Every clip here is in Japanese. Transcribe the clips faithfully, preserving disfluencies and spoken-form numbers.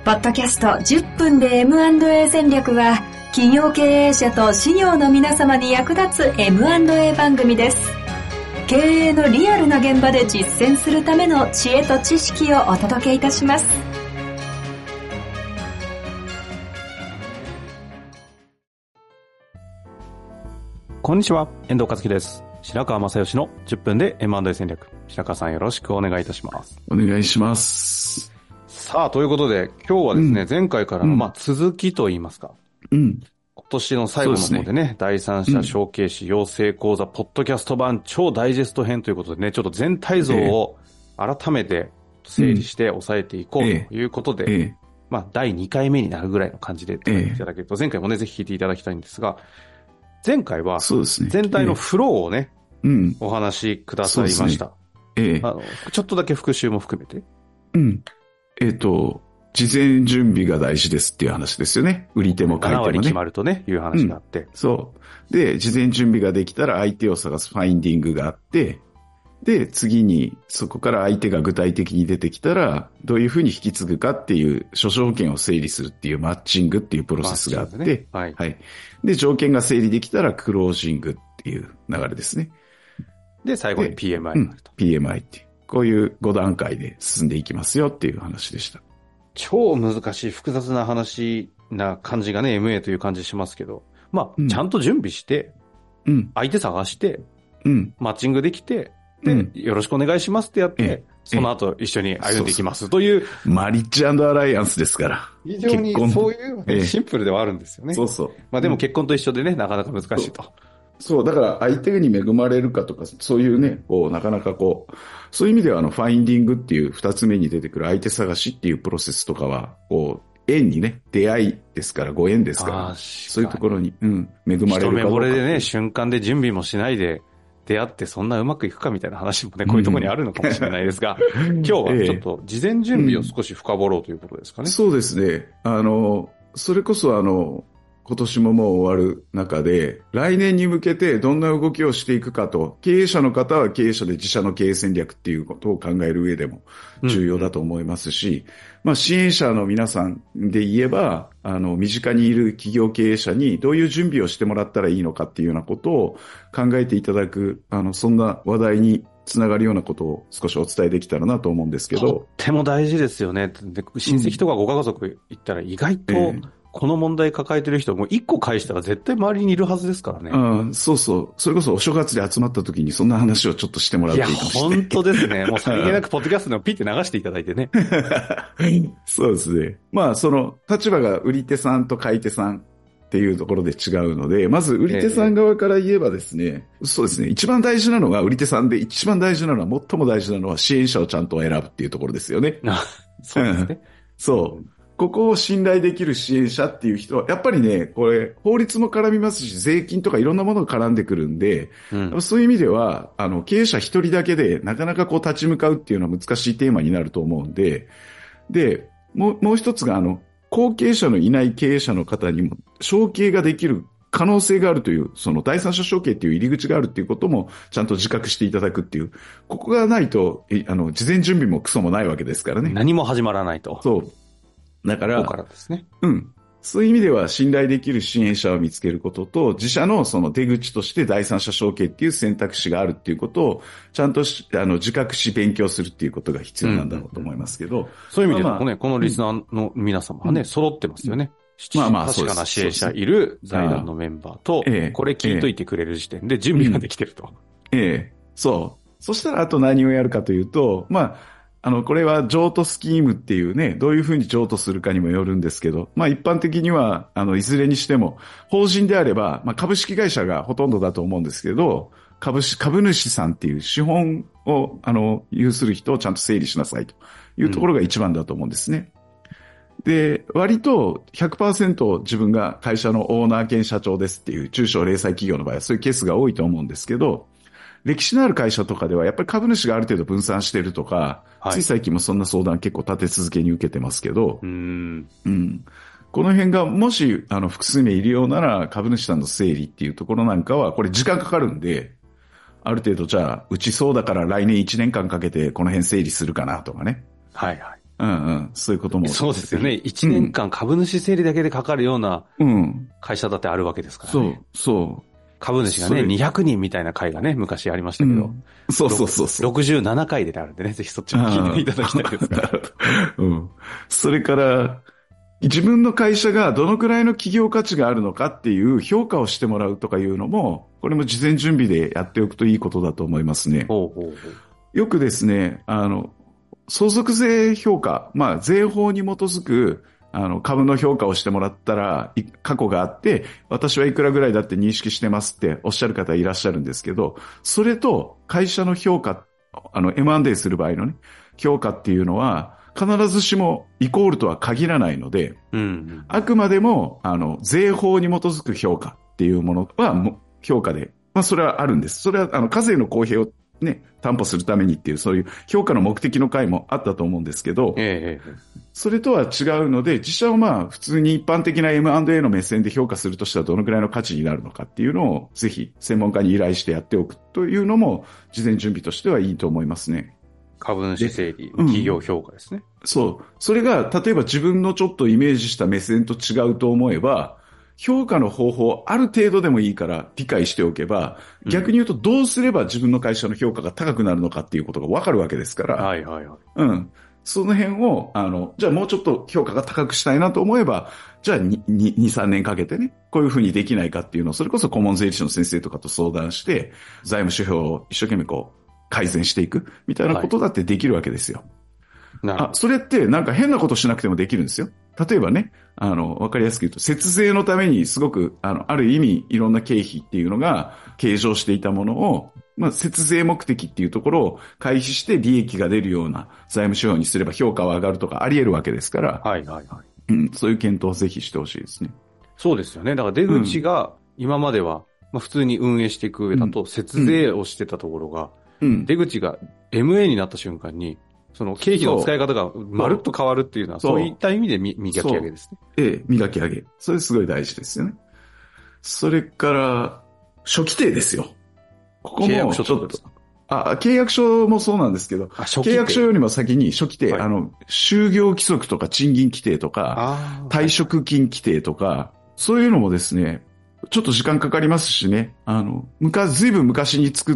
ポッドキャストじゅっぷんで エムアンドエー 戦略は、企業経営者と事業の皆様に役立つ エムアンドエー 番組です。経営のリアルな現場で実践するための知恵と知識をお届けいたします。 こんにちは、遠藤和樹です。白川正義のじゅっぷんで エムアンドエー 戦略。白川さんよろしくお願いいたします。 お願いします。 さあ、ということで、今日はですね、うん、前回からの、 うん、 まあ、続きといいますか。 うん。 今年の最後の方でね、でね第三者承継士養成講座、ポッドキャスト版超ダイジェスト編ということでね、ちょっと全体像を改めて整理して抑えていこうということで、えーえー、まあ、だいにかいめになるぐらいの感じでいただけると、えー、前回もね、ぜひ聞いていただきたいんですが、前回は、全体のフローをね、 えーうん、 お話しくださいました。ねえー、あのちょっとだけ復習も含めて。 うん。えっ、ー、と、事前準備が大事ですっていう話ですよね。売り手も買い手もね。 ななわり決まるとね、いう話があって、 うん。そう。で、事前準備ができたら相手を探すファインディングがあって、で、次にそこから相手が具体的に出てきたら、どういうふうに引き継ぐかっていう諸条件を整理するっていうマッチングっていうプロセスがあって、ね、はい。はい。で、条件が整理できたらクロージングっていう流れですね。 で、最後に ピーエムアイ になると、 うん。ピーエムアイ っていう。こういうご段階で進んでいきますよっていう話でした。 超難しい複雑な話な感じがね、エムエー という感じしますけど、まあ、うん、ちゃんと準備して、うん、相手探して、うん、マッチングできて、で、うん、よろしくお願いしますってやって、ええ、その後一緒に歩んでいきますという。 そうそうマリッジ&アライアンスですから。 非常にそういう、ね、シンプルではあるんですよね。 そうそう。 まあでも結婚と一緒でね、なかなか難しいと。 そう、だから相手に恵まれるかとか、そういうね、こう、なかなかこう、そういう意味ではあの、ファインディングっていう二つ目に出てくる相手探しっていうプロセスとかは、こう、縁にね、出会いですから、ご縁ですから、そういうところに、うん、恵まれるかどうか。 一目惚れでね、瞬間で準備もしないで出会ってそんなうまくいくかみたいな話もね、こういうところにあるのかもしれないですが、うん、今日はちょっと事前準備を少し深掘ろうということですかね。 うん、そうですね。あの、それこそあの、今年ももう終わる中で、来年に向けてどんな動きをしていくかと、経営者の方は経営者で自社の経営戦略っていうことを考える上でも重要だと思いますし、うんうん、まあ支援者の皆さんで言えば、あの、身近にいる企業経営者にどういう準備をしてもらったらいいのかっていうようなことを考えていただく、あの、そんな話題につながるようなことを少しお伝えできたらなと思うんですけど。 とっても大事ですよね。で、親戚とかご家族行ったら意外と、うんえーこの問題抱えてる人も一個返したら絶対周りにいるはずですからね。 ああ、そうそう。それこそお正月で集まった時にそんな話をちょっとしてもらうといいかもしれない。 いや、本当ですね。もうさりげなくポッドキャストでもピッて流していただいてね。 そうですね。まあ、その立場が売り手さんと買い手さんっていうところで違うので、まず売り手さん側から言えばですね、えー、そうですね。一番大事なのが売り手さんで、一番大事なのは、最も大事なのは支援者をちゃんと選ぶっていうところですよね。 そうですね。 そう。ここを信頼できる支援者っていう人は、やっぱりね、これ、法律も絡みますし、税金とかいろんなものが絡んでくるんで、うん、そういう意味では、あの、経営者一人だけでなかなかこう立ち向かうっていうのは難しいテーマになると思うんで、で、もう、もう一つが、あの、後継者のいない経営者の方にも、承継ができる可能性があるという、その第三者承継っていう入り口があるっていうことも、ちゃんと自覚していただくっていう、ここがないと、あの、事前準備もクソもないわけですからね。 何も始まらないと。 そう。だから、 ここからですね。 うん。そういう意味では信頼できる支援者を見つけることと、自社のその出口として第三者承継っていう選択肢があるっていうことを、ちゃんとしあの自覚し勉強するっていうことが必要なんだろうと思いますけど。うんうんうん、 そういう意味でもね、まあ、このリスナーの皆様はね、うん、揃ってますよね。 まあまあ、 確かな支援者いる財団のメンバーと、ええ、これ聞いといてくれる時点で準備ができてると。 ええ、ええ、そう。そしたらあと何をやるかというと、まあ、あの、これは譲渡スキームっていうね、どういうふうに譲渡するかにもよるんですけど、まあ一般的には、あの、いずれにしても、法人であれば、まあ株式会社がほとんどだと思うんですけど、株式、株主さんっていう資本を、あの、有する人をちゃんと整理しなさいというところが一番だと思うんですね。うん、で、割と ひゃくパーセント 自分が会社のオーナー兼社長ですっていう中小零細企業の場合はそういうケースが多いと思うんですけど、歴史のある会社とかではやっぱり株主がある程度分散してるとか、はい、つい最近もそんな相談結構立て続けに受けてますけど、 うーん、 うん、この辺がもしあの複数名いるようなら株主さんの整理っていうところなんかはこれ時間かかるんで、ある程度じゃあうちそうだから来年いちねんかんかけてこの辺整理するかなとかね。 はいはい。 うんうん。そういうことも。 そうですよね。いちねんかん株主整理だけでかかるような会社だってあるわけですからね。 そう、そう。株主がね、にひゃくにんみたいな会がね、昔ありましたけど。うん、 そうそうそうそう。 ろくじゅうななかいであるんでね、ぜひそっちも聞いていただきたいですから。 うん。それから、自分の会社がどのくらいの企業価値があるのかっていう評価をしてもらうとかいうのも、これも事前準備でやっておくといいことだと思いますね。 ほうほうほう。 よくですね、あの、相続税評価、まあ、税法に基づく、あの、株の評価をしてもらったら、過去があって、私はいくらぐらいだって認識してますっておっしゃる方いらっしゃるんですけど、それと会社の評価、あの、エムアンドエー する場合のね、評価っていうのは、必ずしもイコールとは限らないので、うんうん、あくまでも、あの、税法に基づく評価っていうものは、評価で、まあ、それはあるんです。それは、あの、課税の公平をね、担保するためにっていう、そういう評価の目的の回もあったと思うんですけど、ええ、それとは違うので、自社をまあ、普通に一般的な エムアンドエー の目線で評価するとしたらどのくらいの価値になるのかっていうのを、ぜひ専門家に依頼してやっておくというのも、事前準備としてはいいと思いますね。 株主整理、企業評価ですね、 うん。そう。それが、例えば自分のちょっとイメージした目線と違うと思えば、評価の方法をある程度でもいいから理解しておけば、逆に言うとどうすれば自分の会社の評価が高くなるのかっていうことがわかるわけですから。 はいはいはい。 うん。その辺を、あの、じゃあもうちょっと評価が高くしたいなと思えば、じゃあに、に、さんねんかけてね、こういうふうにできないかっていうのを、それこそ顧問税理士の先生とかと相談して、財務指標を一生懸命こう、改善していくみたいなことだってできるわけですよ。はい、あ、それってなんか変なことしなくてもできるんですよ。例えばね、あの、わかりやすく言うと、節税のためにすごく、あの、ある意味いろんな経費っていうのが計上していたものを、まあ、節税目的っていうところを回避して利益が出るような財務指標にすれば評価は上がるとかあり得るわけですから、 はいはいはい。 うん、そういう検討をぜひしてほしいですね。 そうですよね。だから出口が今までは、まあ、普通に運営していく上だと節税をしてたところが、うん、出口が エムエー になった瞬間に、その経費の使い方がまるっと変わるっていうのは、そういった意味で磨き上げですね。 ええ、磨き上げ。それすごい大事ですよね。それから、初期定ですよ。ここもちょっと、あ、契約書もそうなんですけど、契約書よりも先に初期定、はい、あの、就業規則とか賃金規定とか、退職金規定とか、そういうのもですね、ちょっと時間かかりますしね、あの、昔、ずいぶん昔に作って、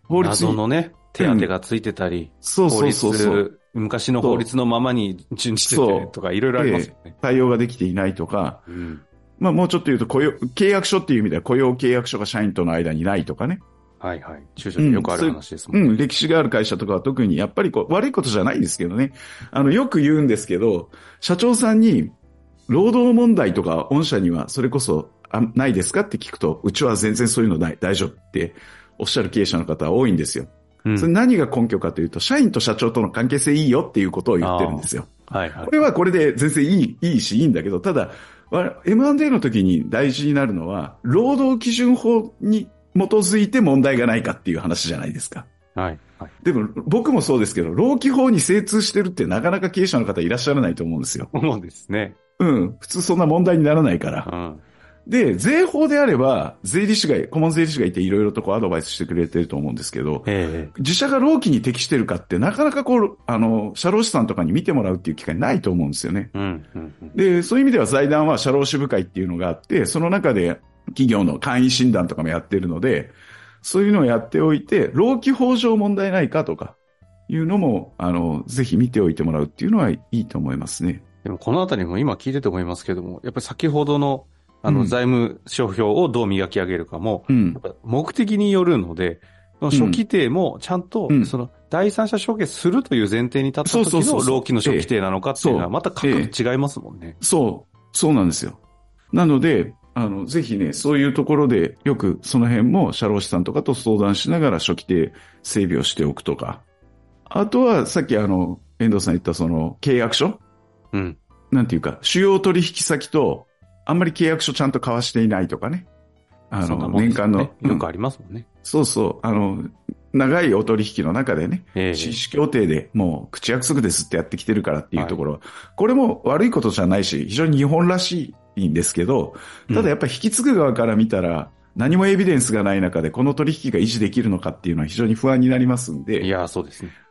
法律に。謎のね、手当がついてたり、うん、 そうそうそうそう。 昔の法律のままに準じててとかいろいろありますよね。 対応ができていないとか、うん、まあもうちょっと言うと雇用、契約書っていう意味では雇用契約書が社員との間にないとかね。 はいはい。中小でよくある話ですもんね、 うん。うん、歴史がある会社とかは特にやっぱりこう悪いことじゃないですけどね。あの、よく言うんですけど、社長さんに労働問題とか御社にはそれこそあないですかって聞くと、うちは全然そういうのない、大丈夫っておっしゃる経営者の方は多いんですよ。うん、それ何が根拠かというと、社員と社長との関係性いいよっていうことを言ってるんですよ。 はいはい。 これはこれで全然いい、いいしいいんだけど、ただ、エムアンドエー の時に大事になるのは、労働基準法に基づいて問題がないかっていう話じゃないですか。 はい。はい、 でも、僕もそうですけど、労基法に精通してるってなかなか経営者の方いらっしゃらないと思うんですよ。 そうですね。 うん。普通そんな問題にならないから。うんで、税法であれば、税理士が、顧問税理士がいていろいろとこうアドバイスしてくれてると思うんですけど、ええ、自社が労基に適してるかってなかなかこう、あの、社労士さんとかに見てもらうっていう機会ないと思うんですよね。うんうんうん、で、そういう意味では財団は社労士部会っていうのがあって、その中で企業の簡易診断とかもやってるので、そういうのをやっておいて、労基法上問題ないかとかいうのも、あの、ぜひ見ておいてもらうっていうのはいいと思いますね。 でもこのあたりも今聞いてて思いますけども、やっぱり先ほどのあの、財務諸表をどう磨き上げるかも、うん、やっぱ目的によるので、初期定もちゃんと、その、第三者承継するという前提に立った時の労基の初期定なのかっていうのは、また角度違いますもんね。 そう。そうなんですよ。なので、あの、ぜひね、そういうところで、よくその辺も社労士さんとかと相談しながら初期定整備をしておくとか。あとは、さっきあの、遠藤さん言ったその、契約書うん。なんていうか、主要取引先と、あんまり契約書ちゃんと交わしていないとかね。あの、年間の、 よくありますもんね。 そうそう。あの、長いお取引の中でね、えー、紳士協定でもう口約束ですってやってきてるからっていうところは、はい、これも悪いことじゃないし、非常に日本らしいんですけど、ただやっぱり引き継ぐ側から見たら、うん、何もエビデンスがない中でこの取引が維持できるのかっていうのは非常に不安になりますんで。 いや、そうですね。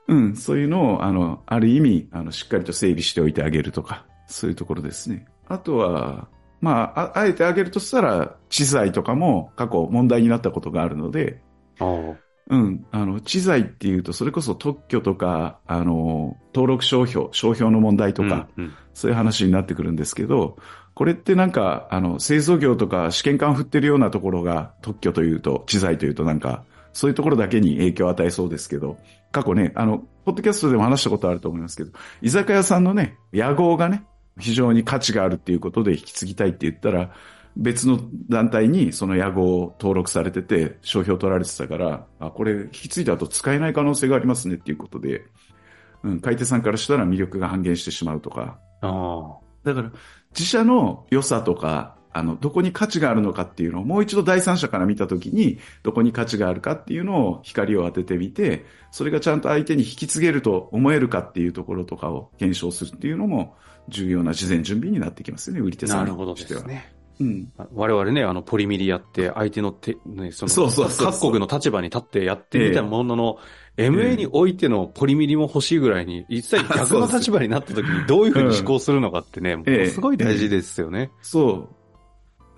うん、そういうのを、あの、ある意味、あの、しっかりと整理しておいてあげるとか、そういうところですね。あとは、まあ、あ、あえてあげるとしたら、知財とかも過去問題になったことがあるので、うん、あの、知財っていうと、それこそ特許とか、あの、登録商標、商標の問題とか、うんうん、そういう話になってくるんですけど、これってなんか、あの、製造業とか試験管振ってるようなところが特許というと、知財というとなんか、そういうところだけに影響を与えそうですけど、過去ね、あの、ポッドキャストでも話したことあると思いますけど、居酒屋さんのね、屋号がね、非常に価値があるっていうことで引き継ぎたいって言ったら、別の団体にその屋号を登録されてて、商標取られてたから、あ、これ引き継いだ後使えない可能性がありますねっていうことで、うん、買い手さんからしたら魅力が半減してしまうとか。ああ。だから、自社の良さとか、あの、どこに価値があるのかっていうのをもう一度第三者から見たときに、どこに価値があるかっていうのを光を当ててみて、それがちゃんと相手に引き継げると思えるかっていうところとかを検証するっていうのも重要な事前準備になってきますよね、売り手さんとしては。なるほどですね。うん、 我々ね、あの、ポリミリやって、相手の手、ね、その、そうそうそうそう各国の立場に立ってやってみたものの、えー、エムエー においてのポリミリも欲しいぐらいに、一切逆の立場になった時にどういうふうに思考するのかってね、ものすごい大事ですよね。えーえー、 そう。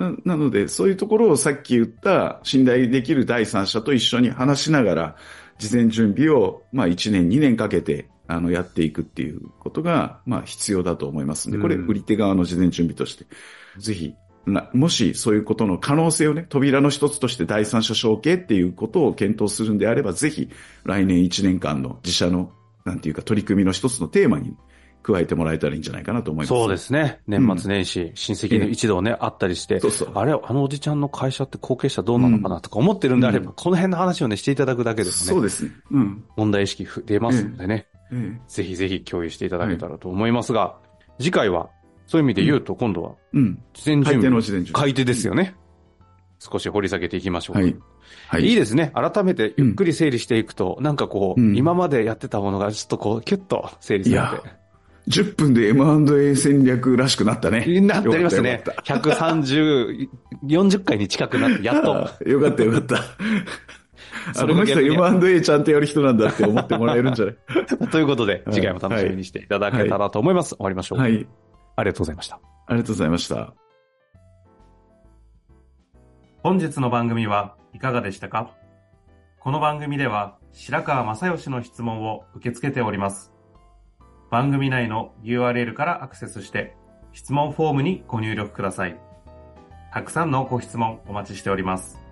な, なので、そういうところをさっき言った信頼できる第三者と一緒に話しながら、事前準備を、まあいちねん、にねんかけて、あの、やっていくっていうことが、まあ必要だと思いますので、これ、売り手側の事前準備として、ぜひ、もしそういうことの可能性をね、扉の一つとして第三者承継っていうことを検討するんであれば、ぜひ来年いちねんかんの自社の、なんていうか取り組みの一つのテーマに加えてもらえたらいいんじゃないかなと思います。 そうですね。年末年始、うん、親戚の一同ね、あったりして、 そうそうあれ、あのおじちゃんの会社って後継者どうなのかなとか思ってるんであれば、うん、この辺の話をね、していただくだけでもね。 そうですね。うん。 問題意識出ますのでね、ええええ。ぜひぜひ共有していただけたらと思いますが、はい、次回は、そういう意味で言うと、今度は、うん。事前準備。買い手の事前準備。買い手ですよね。少し掘り下げていきましょうか。はい。はい。いいですね。改めてゆっくり整理していくと、うん、なんかこう、うん、今までやってたものがちょっとこう、キュッと整理されて。いや、 じゅっぷんで エムアンドエー 戦略らしくなったね。 なってありましたね。ひゃくさんじゅう、よんじゅっかいに近くなって、やっと。 よかったよかった。あの人 エムアンドエー ちゃんとやる人なんだって思ってもらえるんじゃないということで、次回も楽しみにしていただけたらと思います。はい、終わりましょう。 はい。 ありがとうございました。 ありがとうございました。 本日の番組はいかがでしたか？この番組では白川正義の質問を受け付けております。番組内の ユーアールエル からアクセスして質問フォームにご入力ください。たくさんのご質問お待ちしております。